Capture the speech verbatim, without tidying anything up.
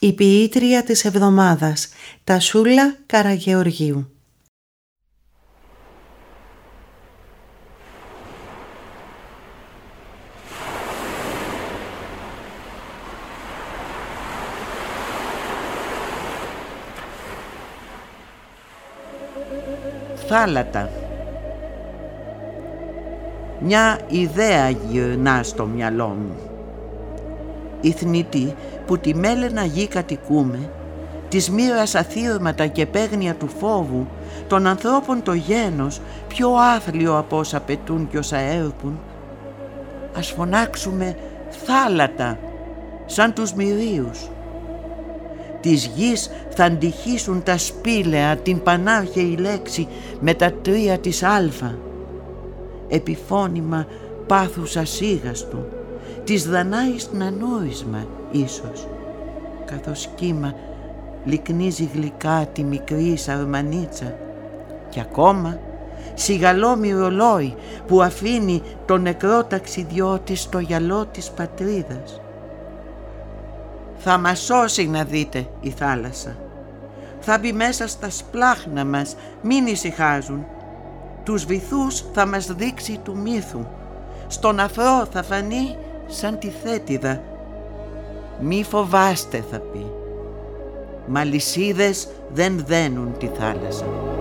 Η ποιήτρια της εβδομάδας, Τασούλα Καραγεωργίου. Θάλατα. Μια ιδέα γυρνά στο μυαλό μου. Η θνητή που τη μέλαινα γη κατοικούμε, της μοίρας αθήρματα και παίγνια του φόβου, των ανθρώπων το γένος πιο άθλιο από όσα πετούν κι όσα έρπουν, ας φωνάξουμε θάλατα, σαν τους μυρίους. Της γης θα αντυχήσουν τα σπήλαια την πανάρχαιη λέξη με τα τρία της αλφα, επιφώνημα πάθους ασίγαστου, της δανάει νανόρισμα ίσως, καθώς κύμα λυκνίζει γλυκά τη μικρή σαρμανίτσα, και ακόμα σιγαλό μυρολόι που αφήνει το νεκρό ταξιδιώτη στο γυαλό της πατρίδας. Θα μας σώσει, να δείτε, η θάλασσα. Θα μπει μέσα στα σπλάχνα μας, μην ησυχάζουν. Τους βυθούς θα μας δείξει του μύθου. Στον αφρό θα φανεί σαν τη θέτιδα. Μη φοβάστε, θα πει. Μα λυσίδες δεν δένουν τη θάλασσα.